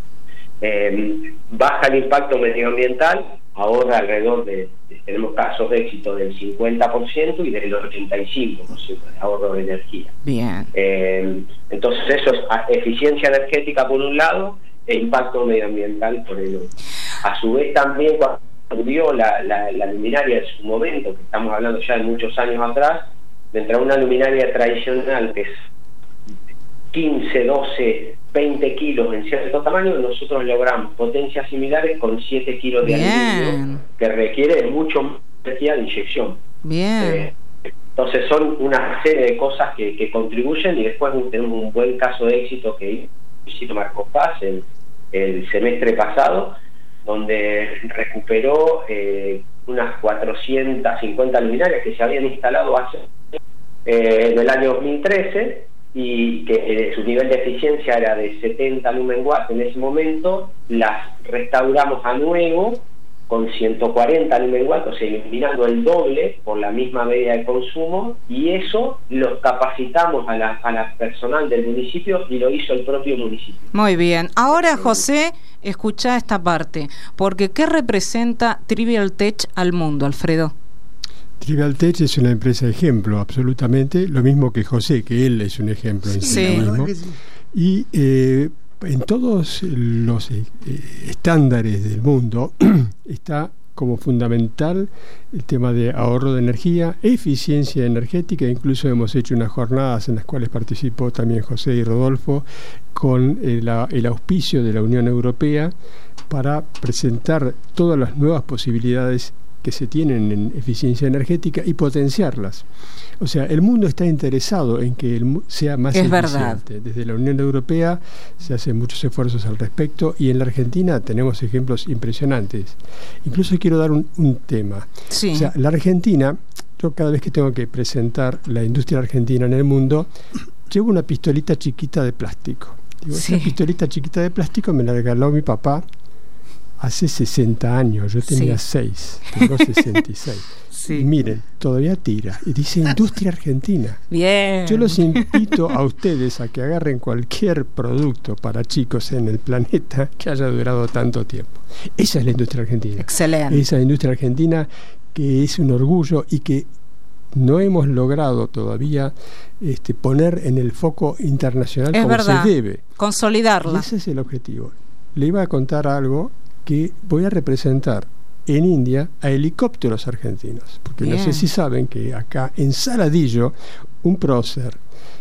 Baja el impacto medioambiental, ahorra alrededor tenemos casos de éxito del 50% y del 85% de ahorro de energía. Bien. Entonces eso es eficiencia energética por un lado e impacto medioambiental por el otro. A su vez también cuando dio la luminaria en su momento, que estamos hablando ya de muchos años atrás, mientras una luminaria tradicional que es 15, 12, 20 kilos en cierto tamaño, nosotros logramos potencias similares con 7 kilos de aluminio, que requiere mucho más energía de inyección. Bien. Entonces son una serie de cosas que contribuyen, y después tenemos un buen caso de éxito que hizo Marcos Paz el semestre pasado, donde recuperó unas 450 luminarias que se habían instalado en el año 2013, y que su nivel de eficiencia era de 70 lumen watts en ese momento. Las restauramos a nuevo con 140 Lumenwatt, o sea, iluminando el doble por la misma media de consumo, y eso lo capacitamos a la personal del municipio y lo hizo el propio municipio. Muy bien. Ahora, José, escucha esta parte, porque ¿qué representa Trivial Tech al mundo, Alfredo? Trivial Tech es una empresa ejemplo, absolutamente, lo mismo que José, que él es un ejemplo en sí mismo. Y en todos los estándares del mundo está como fundamental el tema de ahorro de energía, eficiencia energética. Incluso hemos hecho unas jornadas en las cuales participó también José y Rodolfo con el auspicio de la Unión Europea para presentar todas las nuevas posibilidades que se tienen en eficiencia energética y potenciarlas. O sea, el mundo está interesado en que sea más eficiente. Verdad. Desde la Unión Europea se hacen muchos esfuerzos al respecto, y en la Argentina tenemos ejemplos impresionantes. Incluso quiero dar un tema. Sí. O sea, la Argentina, yo cada vez que tengo que presentar la industria argentina en el mundo, llevo una pistolita chiquita de plástico. Esa pistolita chiquita de plástico me la regaló mi papá hace 60 años, yo tenía 6, tengo 66. Sí. Y miren, todavía tira, y dice Industria Argentina. Bien. Yo los invito a ustedes a que agarren cualquier producto para chicos en el planeta que haya durado tanto tiempo. Esa es la industria argentina. Excelente. Esa industria argentina que es un orgullo y que no hemos logrado todavía poner en el foco internacional como se debe. Consolidarla. Y ese es el objetivo. Le iba a contar algo que voy a representar en India a helicópteros argentinos, porque no sé si saben que acá en Saladillo un prócer,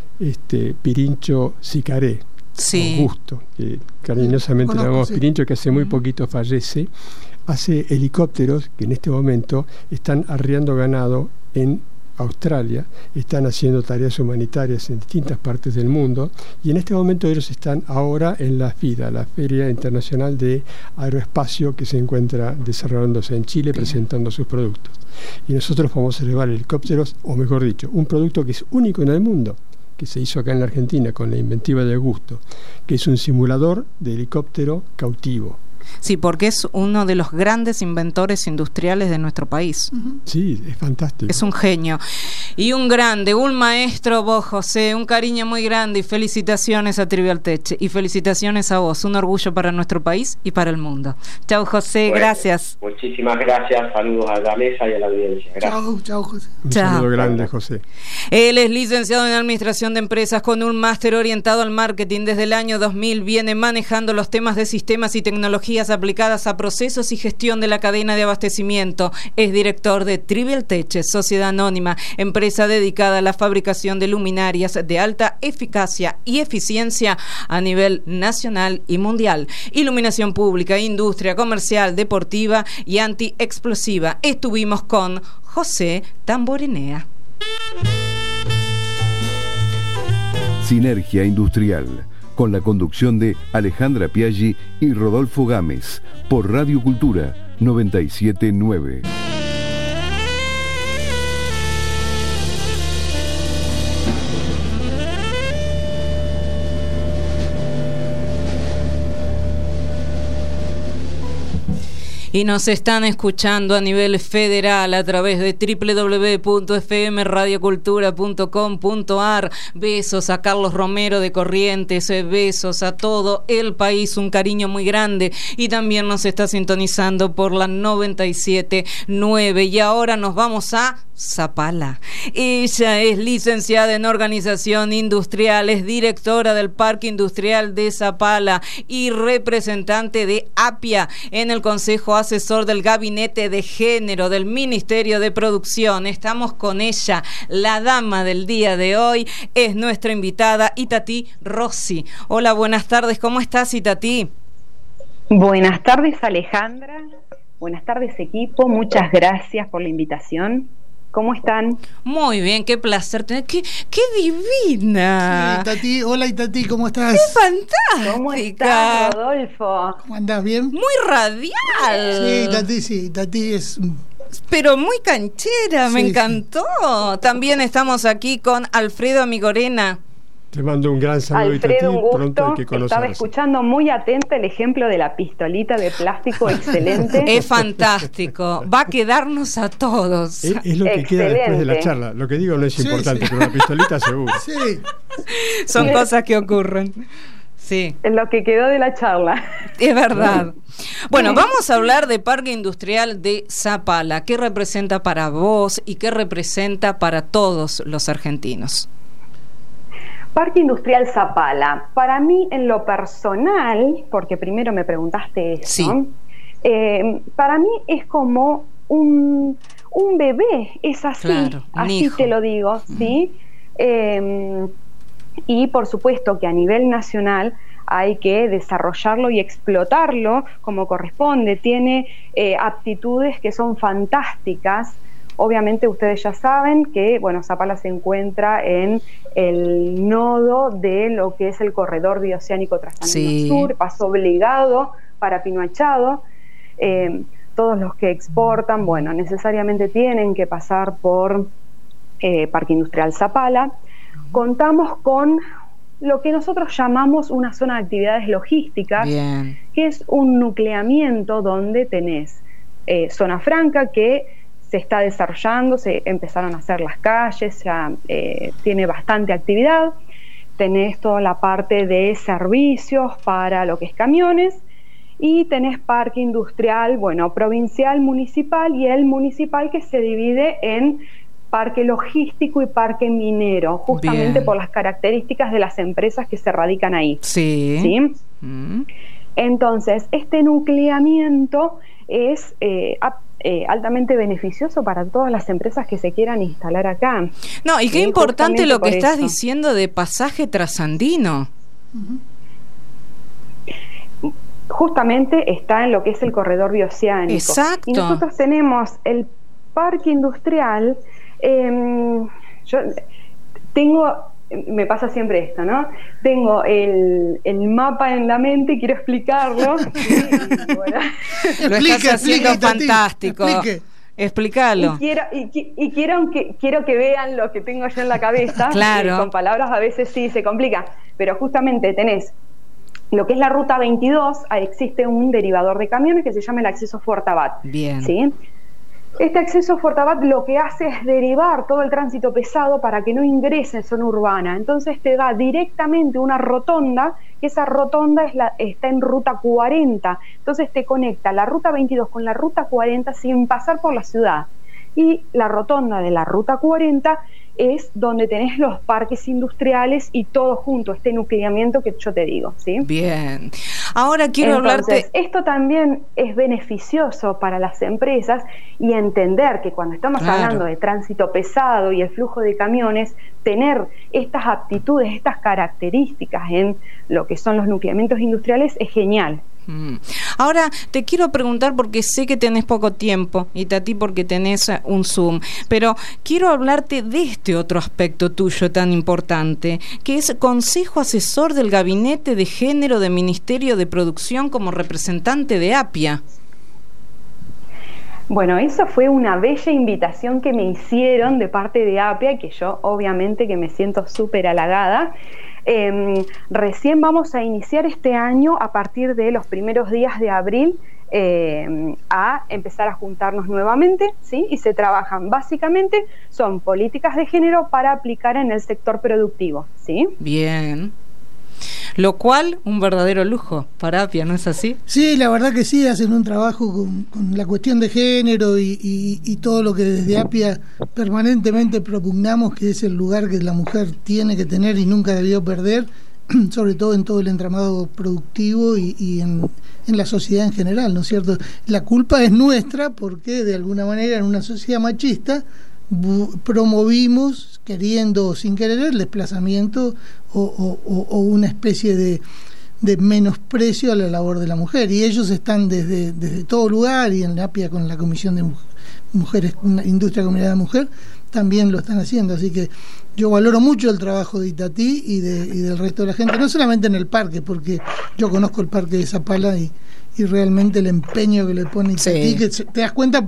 Pirincho Sicaré, Augusto, que cariñosamente le llamamos Pirincho, que hace muy poquito fallece, hace helicópteros que en este momento están arriando ganado en Australia, están haciendo tareas humanitarias en distintas partes del mundo, y en este momento ellos están ahora en la FIDA, la Feria Internacional de Aeroespacio, que se encuentra desarrollándose en Chile, presentando sus productos. Y nosotros vamos a llevar helicópteros, o mejor dicho, un producto que es único en el mundo, que se hizo acá en la Argentina con la inventiva de Augusto, que es un simulador de helicóptero cautivo. Sí, porque es uno de los grandes inventores industriales de nuestro país. Sí, es fantástico. Es un genio. Y un grande, un maestro vos, José, un cariño muy grande, y felicitaciones a Trivial Tech, y felicitaciones a vos, un orgullo para nuestro país y para el mundo. Chau, José, gracias. Muchísimas gracias, saludos a la mesa y a la audiencia. Gracias. Chau, José. Un saludo grande, José. Él es licenciado en Administración de Empresas con un máster orientado al marketing. Desde el año 2000 viene manejando los temas de sistemas y tecnologías aplicadas a procesos y gestión de la cadena de abastecimiento. Es director de Trivial Tech, sociedad anónima, empresa dedicada a la fabricación de luminarias de alta eficacia y eficiencia a nivel nacional y mundial. Iluminación pública, industria, comercial, deportiva y antiexplosiva. Estuvimos con José Tamborinea. Sinergia Industrial, con la conducción de Alejandra Piaggi y Rodolfo Gámez, por Radio Cultura 97.9. Y nos están escuchando a nivel federal a través de www.fmradiocultura.com.ar. Besos a Carlos Romero de Corrientes, besos a todo el país, un cariño muy grande. Y también nos está sintonizando por la 97.9. Y ahora nos vamos a Zapala. Ella es licenciada en Organización Industrial, es directora del Parque Industrial de Zapala y representante de APIA en el Consejo Asesor del Gabinete de Género del Ministerio de Producción. Estamos con ella, la dama del día de hoy, es nuestra invitada Itatí Rossi. Hola, buenas tardes, ¿cómo estás, Itatí? Buenas tardes, Alejandra. Buenas tardes, equipo. Muchas gracias por la invitación. ¿Cómo están? Muy bien, qué placer tener. ¡Qué divina! Sí, Itatí. Hola, Itatí, ¿cómo estás? ¡Qué fantástica! ¿Cómo estás, Rodolfo? ¿Cómo andás? ¿Bien? Muy radial. Sí, Itatí es... Pero muy canchera, me encantó. Sí. También estamos aquí con Alfredo Amigorena. Te mando un gran saludo. Alfredo, un gusto. Pronto hay que conocerse. Estaba escuchando muy atenta el ejemplo de la pistolita de plástico, excelente. Es fantástico, va a quedarnos a todos. Es lo que queda después de la charla. Lo que digo no es importante, pero la pistolita seguro. Sí. Son cosas que ocurren. Sí. Es lo que quedó de la charla. Es verdad. Bueno, vamos a hablar de Parque Industrial de Zapala. ¿Qué representa para vos y qué representa para todos los argentinos? Parque Industrial Zapala, para mí en lo personal, porque primero me preguntaste eso, sí. Para mí es como un bebé, es así, claro, así hijo. Te lo digo, ¿sí? Y por supuesto que a nivel nacional hay que desarrollarlo y explotarlo como corresponde, tiene aptitudes que son fantásticas. Obviamente ustedes ya saben que, bueno, Zapala se encuentra en el nodo de lo que es el corredor bioceánico Trasandino Sur, paso obligado para Pino Achado. Todos los que exportan, bueno, necesariamente tienen que pasar por Parque Industrial Zapala. Contamos con lo que nosotros llamamos una zona de actividades logísticas, bien, que es un nucleamiento donde tenés zona franca que se está desarrollando, se empezaron a hacer las calles, ya tiene bastante actividad. Tenés toda la parte de servicios para lo que es camiones y tenés parque industrial, bueno, provincial, municipal, y el municipal que se divide en parque logístico y parque minero, justamente bien, por las características de las empresas que se radican ahí. Sí. ¿Sí? Entonces, este nucleamiento es altamente beneficioso para todas las empresas que se quieran instalar acá. No, y qué importante lo que estás diciendo de pasaje trasandino. Justamente está en lo que es el corredor bioceánico. Exacto. Y nosotros tenemos el parque industrial. Yo tengo, me pasa siempre esto, ¿no? Tengo el mapa en la mente y quiero explicarlo. Y bueno. Lo estás haciendo fantástico. Explícalo. Y quiero que vean lo que tengo yo en la cabeza. Claro. Con palabras a veces sí se complica, pero justamente tenés lo que es la ruta 22, ahí existe un derivador de camiones que se llama el acceso Fortabat. Bien. ¿Sí? Este acceso Fortabat lo que hace es derivar todo el tránsito pesado para que no ingrese en zona urbana. Entonces te da directamente una rotonda, que esa rotonda está en ruta 40. Entonces te conecta la ruta 22 con la ruta 40 sin pasar por la ciudad. Y la rotonda de la ruta 40 es donde tenés los parques industriales y todo junto, este nucleamiento que yo te digo, ¿sí? Bien. Ahora quiero hablarte... Esto también es beneficioso para las empresas y entender que cuando estamos hablando de tránsito pesado y el flujo de camiones, tener estas aptitudes, estas características en lo que son los nucleamientos industriales es genial. Ahora te quiero preguntar, porque sé que tenés poco tiempo y Tati porque tenés un Zoom, pero quiero hablarte de este otro aspecto tuyo tan importante, que es Consejo Asesor del Gabinete de Género del Ministerio de Producción como representante de APIA. Bueno, eso fue una bella invitación que me hicieron de parte de APIA, que yo obviamente que me siento súper halagada. Recién vamos a iniciar este año a partir de los primeros días de abril a empezar a juntarnos nuevamente, ¿sí? Y se trabajan básicamente, son políticas de género para aplicar en el sector productivo, ¿sí? Bien. Lo cual, un verdadero lujo para APIA, ¿no es así? Sí, la verdad que sí, hacen un trabajo con la cuestión de género y todo lo que desde APIA permanentemente propugnamos, que es el lugar que la mujer tiene que tener y nunca debió perder, sobre todo en todo el entramado productivo y en la sociedad en general, ¿no es cierto? La culpa es nuestra porque de alguna manera en una sociedad machista promovimos, queriendo o sin querer, el desplazamiento o una especie de menosprecio a la labor de la mujer, y ellos están desde todo lugar, y en la APIA con la Comisión de Mujeres, Industria Comunidad de Mujer, también lo están haciendo. Así que yo valoro mucho el trabajo de Itatí y del resto de la gente, no solamente en el parque, porque yo conozco el parque de Zapala y realmente el empeño que le pone Itatí, que te das cuenta por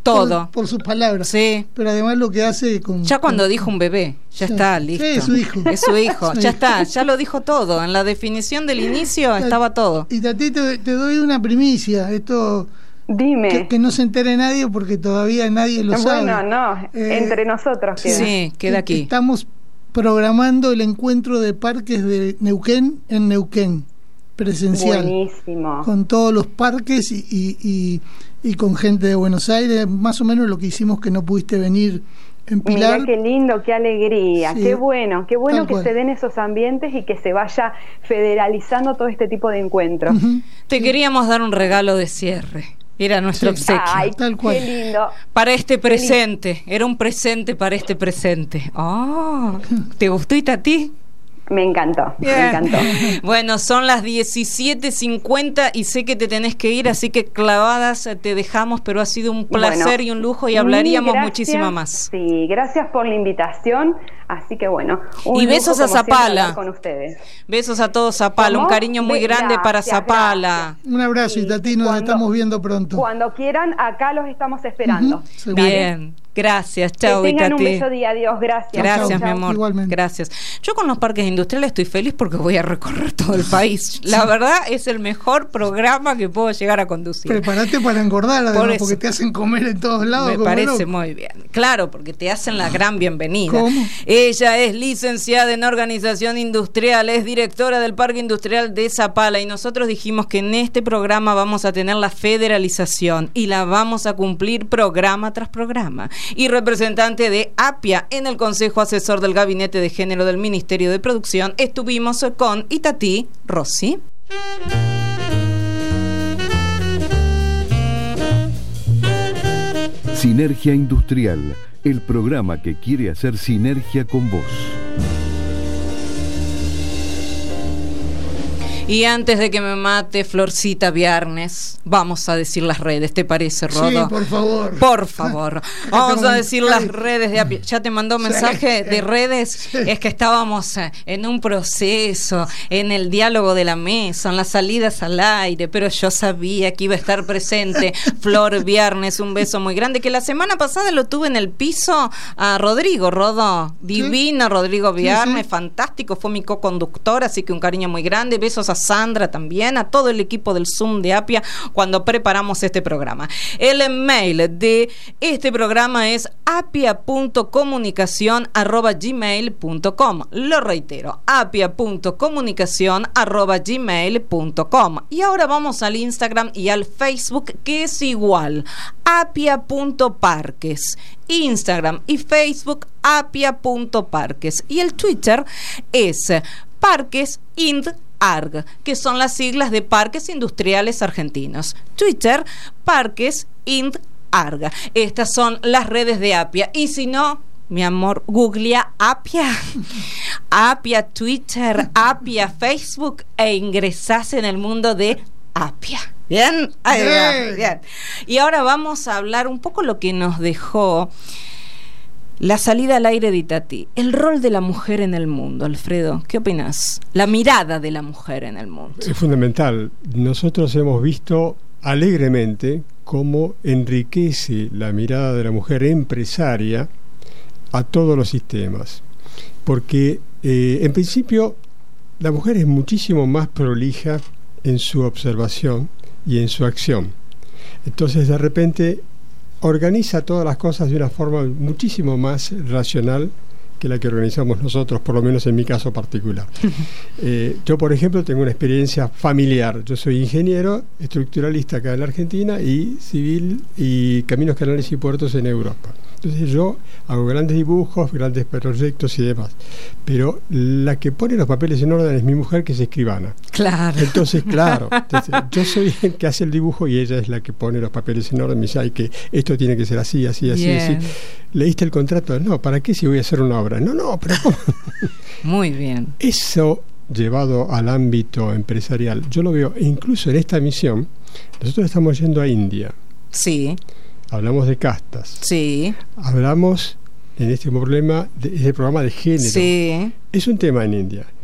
todo. Por sus palabras. Sí. Pero además lo que hace Ya cuando dijo un bebé, ya está, listo. Sí, es su hijo. Es su hijo, ya está, ya lo dijo todo. En la definición del inicio estaba todo. Y Tati, te doy una primicia. Esto... Dime. Que no se entere nadie porque todavía nadie lo sabe. Bueno, no, entre nosotros queda. Sí, queda aquí. Estamos programando el encuentro de parques de Neuquén en Neuquén, presencial. Buenísimo. Con todos los parques y con gente de Buenos Aires, más o menos lo que hicimos que no pudiste venir en Pilar. Mirá qué lindo, qué alegría, sí, qué bueno que cual. se den esos ambientes y que se vaya federalizando todo este tipo de encuentros. Te queríamos dar un regalo de cierre. Era nuestro obsequio. Ay, tal cual. Qué lindo. Para este presente. Era un presente para este presente. ¿Te gustó, Itatí? Me encantó, Bien. Me encantó. Bueno, son las 17:50 y sé que te tenés que ir, así que clavadas te dejamos, pero ha sido un placer y un lujo y hablaríamos muchísimo más. Sí, gracias por la invitación. Así que bueno, y besos a Zapala. Con ustedes. Besos a todos Zapala, un cariño muy grande para Zapala. Un abrazo, Itatí, nos estamos viendo pronto. Cuando quieran, acá los estamos esperando. Bien. Gracias, chao, que tengan Itatí. un bello día, adiós, gracias. Gracias, chau, mi amor. Igualmente. Gracias. Yo con los parques industriales estoy feliz porque voy a recorrer todo el país. La verdad es el mejor programa que puedo llegar a conducir. Prepárate para engordar, además, porque te hacen comer en todos lados. Me parece muy bien. Claro, porque te hacen la gran bienvenida. ¿Cómo? Ella es licenciada en Organización Industrial, es directora del Parque Industrial de Zapala y nosotros dijimos que en este programa vamos a tener la federalización y la vamos a cumplir programa tras programa. Y representante de APIA en el Consejo Asesor del Gabinete de Género del Ministerio de Producción, estuvimos con Itatí Rossi. Sinergia Industrial, el programa que quiere hacer sinergia con vos. Y antes de que me mate Florcita Viernes, vamos a decir las redes, ¿te parece, Rodo? Sí, por favor. Por favor. Vamos a decir las redes de APIA. ¿Ya te mandó mensaje de redes? Sí. Es que estábamos en un proceso, en el diálogo de la mesa, en las salidas al aire, pero yo sabía que iba a estar presente Flor Viernes, un beso muy grande, que la semana pasada lo tuve en el piso a Rodrigo, Rodo. Divino, ¿sí? Rodrigo Viernes, sí. Fantástico, fue mi co-conductor, así que un cariño muy grande, besos a Sandra también, a todo el equipo del Zoom de APIA cuando preparamos este programa. El mail de este programa es apia.comunicacion@gmail.com. Lo reitero, apia.comunicacion@gmail.com. Y ahora vamos al Instagram y al Facebook, que es igual, apia.parques. Instagram y Facebook, apia.parques. Y el Twitter es parquesInd ARG, que son las siglas de Parques Industriales Argentinos. Twitter, Parques Ind ARG. Estas son las redes de APIA. Y si no, mi amor, googlea APIA. APIA Twitter, APIA Facebook e ingresás en el mundo de APIA. ¿Bien? Ahí va, bien. Y ahora vamos a hablar un poco lo que nos dejó la salida al aire de Itatí, el rol de la mujer en el mundo. Alfredo, ¿qué opinas? La mirada de la mujer en el mundo. Es fundamental. Nosotros hemos visto alegremente cómo enriquece la mirada de la mujer empresaria a todos los sistemas. Porque, en principio, la mujer es muchísimo más prolija en su observación y en su acción. Entonces, de repente, organiza todas las cosas de una forma muchísimo más racional que la que organizamos nosotros, por lo menos en mi caso particular. Yo, por ejemplo, tengo una experiencia familiar. Yo soy ingeniero estructuralista acá en la Argentina y civil y caminos, canales y puertos en Europa. Entonces yo hago grandes dibujos, grandes proyectos y demás. Pero la que pone los papeles en orden es mi mujer, que es escribana. Claro. Entonces, yo soy el que hace el dibujo y ella es la que pone los papeles en orden. Me dice, ay, que esto tiene que ser así, así, así, así. ¿Leíste el contrato? No, ¿para qué si voy a hacer una obra? No, pero ¿cómo? Muy bien. Eso llevado al ámbito empresarial, yo lo veo, incluso en esta misión, nosotros estamos yendo a India. Sí. Hablamos de castas. Sí. Hablamos en este programa de género. Sí. Es un tema en India.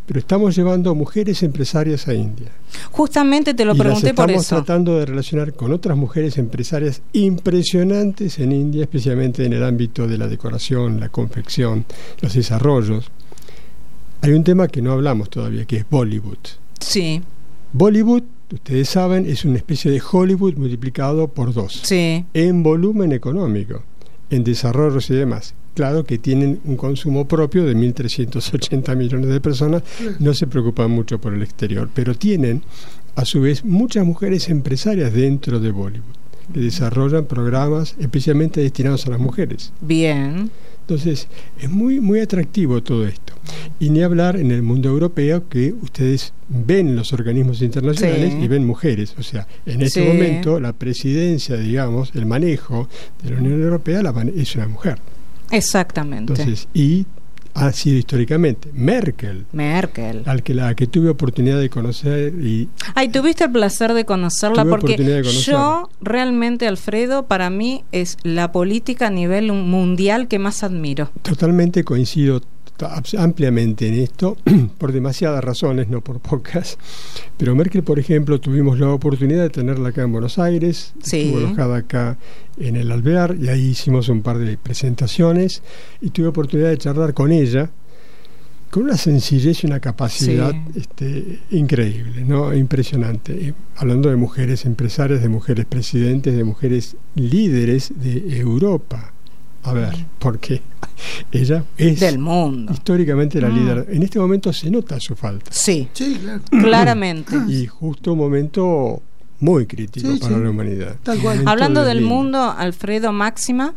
pero estamos llevando mujeres empresarias a India. Justamente te lo pregunté por eso. Estamos tratando de relacionar con otras mujeres empresarias impresionantes en India, especialmente en el ámbito de la decoración, la confección, los desarrollos. Hay un tema que no hablamos todavía, que es Bollywood. Sí. Bollywood, ustedes saben, es una especie de Hollywood multiplicado por 2. Sí. En volumen económico, en desarrollos y demás. Claro que tienen un consumo propio de 1.380 millones de personas, no se preocupan mucho por el exterior, pero tienen, a su vez, muchas mujeres empresarias dentro de Bollywood, que desarrollan programas especialmente destinados a las mujeres. Bien. Entonces, es muy, muy atractivo todo esto. Y ni hablar en el mundo europeo, que ustedes ven los organismos internacionales y ven mujeres. O sea, en este momento la presidencia, digamos, el manejo de la Unión Europea es una mujer. Exactamente. Entonces, y ha sido históricamente Merkel, la que tuve oportunidad de conocer. Tuviste el placer de conocerla, porque yo realmente, Alfredo, para mí es la política a nivel mundial que más admiro. Totalmente coincido ampliamente en esto, por demasiadas razones, no por pocas. Pero Merkel, por ejemplo, tuvimos la oportunidad de tenerla acá en Buenos Aires, estuvo alojada acá en el Alvear, y ahí hicimos un par de presentaciones, y tuve oportunidad de charlar con ella, con una sencillez y una capacidad increíble, ¿no? Impresionante. Hablando de mujeres empresarias, de mujeres presidentes, de mujeres líderes de Europa. A ver, porque ella es del mundo, históricamente la líder. En este momento se nota su falta. Sí, claro. Claramente. Y justo un momento muy crítico para la humanidad. Tal cual. Hablando del mundo, Alfredo, Máxima.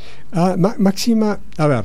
Máxima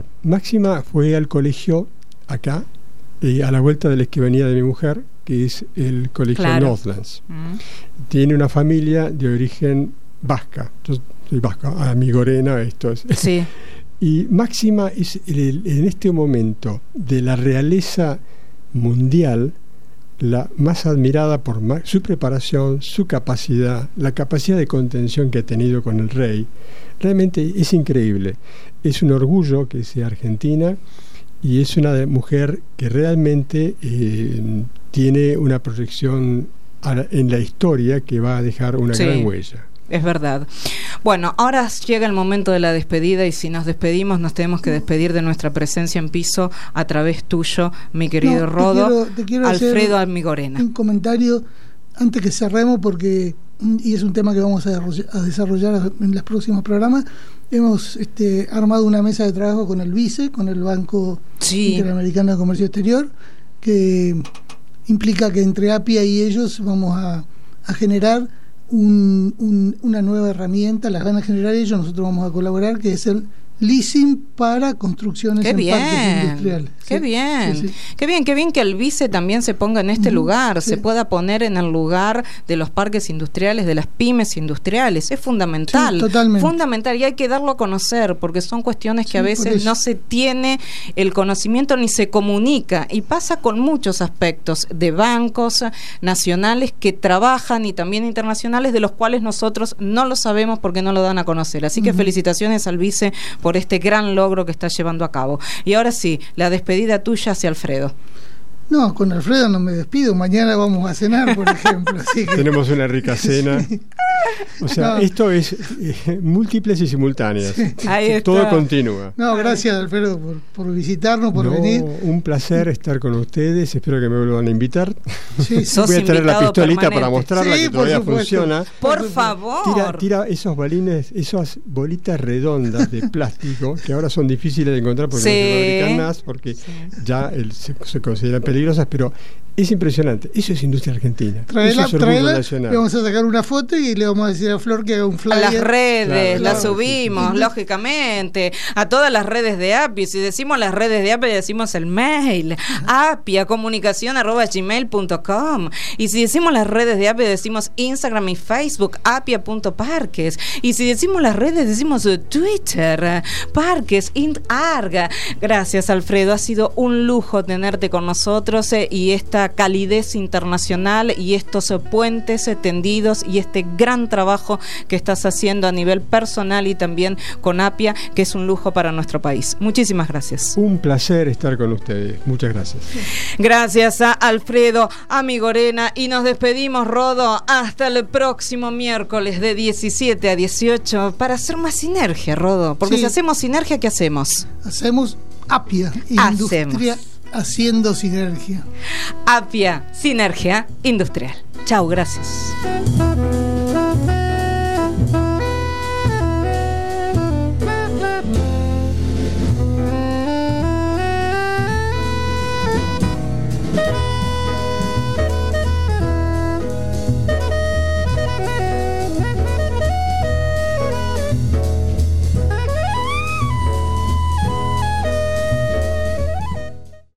fue al colegio acá, a la vuelta de la escribanía de mi mujer, que es el colegio Northlands. Tiene una familia de origen vasca. Yo soy vasca, amigorena, esto es. Sí. Y Máxima es en este momento de la realeza mundial la más admirada por su preparación, su capacidad, la capacidad de contención que ha tenido con el rey. Realmente es increíble. Es un orgullo que sea argentina, y es una mujer que realmente tiene una proyección en la historia que va a dejar una gran huella. Es verdad. Bueno, ahora llega el momento de la despedida, y si nos despedimos nos tenemos que despedir de nuestra presencia en piso a través tuyo, mi querido Rodo. Te quiero Alfredo Almigorena. Un comentario antes que cerremos, porque y es un tema que vamos a desarrollar en los próximos programas. Hemos armado una mesa de trabajo con el BICE, con el Banco Interamericano de Comercio Exterior, que implica que entre APIA y ellos vamos a generar una nueva herramienta. Las van a generar ellos, nosotros vamos a colaborar, que es el leasing para construcciones en parques industriales. Qué bien. Qué bien que el BICE también se ponga en este lugar, se pueda poner en el lugar de los parques industriales, de las pymes industriales. Es fundamental. Sí, totalmente. Fundamental, y hay que darlo a conocer, porque son cuestiones que a veces no se tiene el conocimiento ni se comunica, y pasa con muchos aspectos de bancos nacionales que trabajan y también internacionales, de los cuales nosotros no lo sabemos porque no lo dan a conocer. Así que felicitaciones al BICE por este gran logro que está llevando a cabo. Y ahora sí, la despedida tuya hacia Alfredo. No, con Alfredo no me despido. Mañana vamos a cenar, por ejemplo. Así que... Tenemos una rica cena. O sea, esto es múltiples y simultáneas. Todo continúa. No, gracias, Alfredo, por visitarnos, por venir. Un placer estar con ustedes. Espero que me vuelvan a invitar. Voy a traer la pistolita permanente para mostrarla, que todavía funciona. Por favor. Tira esos balines, esas bolitas redondas de plástico, que ahora son difíciles de encontrar porque no se fabrican más, porque ya se consideran peligrosas, pero es impresionante. Eso es industria argentina. Traela, le vamos a sacar una foto y le vamos a decir a Flor que haga un flyer. A las redes, la subimos, lógicamente, a todas las redes de APIA. Si decimos las redes de APIA, decimos el mail, apiacomunicacion@gmail.com. Y si decimos las redes de APIA, decimos Instagram y Facebook, apia.parques. Y si decimos las redes, decimos Twitter, Parques Arga. Gracias, Alfredo, ha sido un lujo tenerte con nosotros, y esta esta calidez internacional y estos puentes tendidos y este gran trabajo que estás haciendo a nivel personal y también con APIA, que es un lujo para nuestro país. Muchísimas gracias. Un placer estar con ustedes. Muchas gracias. Gracias a Alfredo, a Migorena, y nos despedimos, Rodo, hasta el próximo miércoles de 17 a 18 para hacer más sinergia, Rodo, porque si hacemos sinergia, ¿qué hacemos? Hacemos APIA, Industria Haciendo Sinergia. APIA, Sinergia Industrial. Chau, gracias.